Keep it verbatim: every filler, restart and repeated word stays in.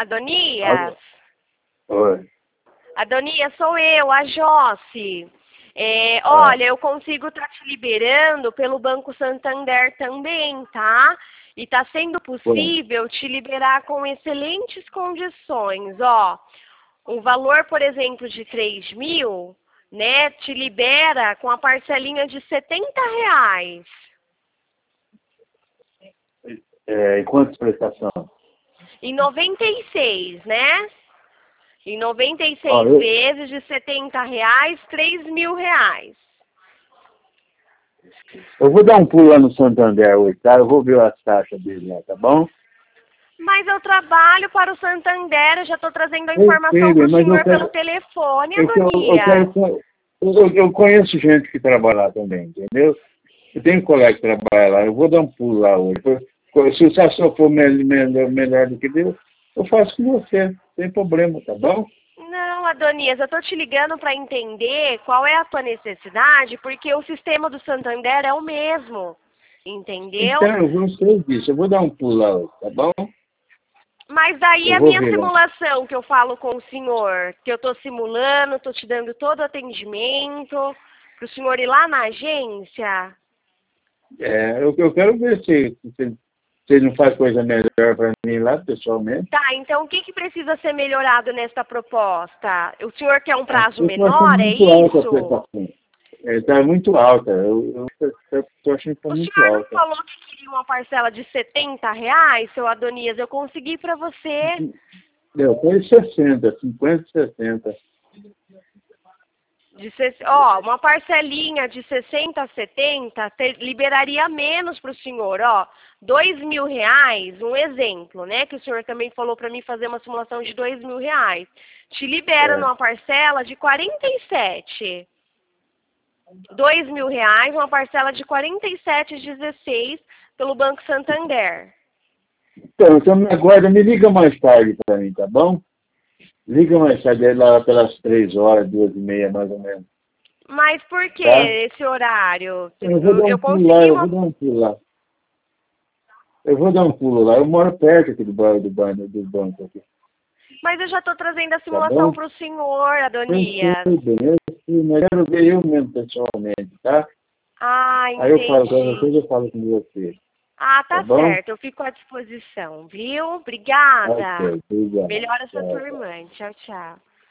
Adonias? Oi. Adonias, sou eu, a Josse. É, Ah. olha, eu consigo estar te liberando pelo Banco Santander também, tá? E tá sendo possível te liberar com excelentes condições, ó. Um valor, por exemplo, de três mil, né, te libera com a parcelinha de setenta reais. É, e quantas prestações? Em noventa e seis, né? Em noventa e seis Ah, eu... vezes de setenta reais, três mil reais. Eu vou dar um pulo lá no Santander hoje, tá? Eu vou ver as taxas dele lá, tá bom? Mas eu trabalho para o Santander, eu já estou trazendo a Eu informação sei, para o mas eu senhor quero... pelo telefone, Eu, eu, eu, Adonias. quero... eu, eu conheço gente que trabalha lá também, entendeu? Eu tenho um colega que trabalha lá, eu vou dar um pulo lá hoje. Se o senhor for melhor, melhor do que Deus, eu faço com você, sem problema, tá bom? Não, Adonias, eu estou te ligando para entender qual é a tua necessidade, porque o sistema do Santander é o mesmo, entendeu? Então, eu vou sei disso, eu vou dar um pulo lá hoje, tá bom? Mas daí Eu a vou minha ver lá. simulação que eu falo com o senhor, que eu estou simulando, estou te dando todo o atendimento, para o senhor ir lá na agência. É, eu, eu quero ver se, se, se ele não faz coisa melhor para mim lá, pessoalmente. Tá, então o que, que precisa ser melhorado nesta proposta? O senhor quer um prazo Eu estou achando menor, é muito alta a isso? prestação. Está muito alta, eu estou achando que está O muito senhor não alta. falou que queria uma parcela de setenta reais, seu Adonias? Eu consegui para você. Eu tenho sessenta, cinquenta, sessenta. De ses- ó, uma parcelinha de sessenta a setenta ter- liberaria menos para o senhor, ó. Dois mil reais, um exemplo, né? Que o senhor também falou para mim fazer uma simulação de dois mil reais. Te libera É. numa parcela de quarenta e sete. Dois mil reais, uma parcela de quarenta e sete e dezesseis pelo Banco Santander. Então, então me aguarda, me liga mais tarde para mim, tá bom? Liga mais tarde, lá pelas três horas, duas e meia, mais ou menos. Mas por que Tá? esse horário? Eu vou Eu, dar um eu pulo lá, consegui eu uma... vou dar um pulo lá. Eu vou dar um pulo lá. Eu moro perto aqui do bairro do banco, do banco aqui. Mas eu já estou trazendo a Tá simulação bom? para o senhor, Eu sei Adonias. bem, eu sei, mas eu quero ver eu mesmo pessoalmente, tá? Ah, Aí eu falo com entendi. vocês, eu falo com você. Ah, Tá tá bom? certo. Eu fico à disposição, viu? Obrigada. Ok, obrigado. Melhora essa Tchau, tua tchau. irmã. Tchau, tchau.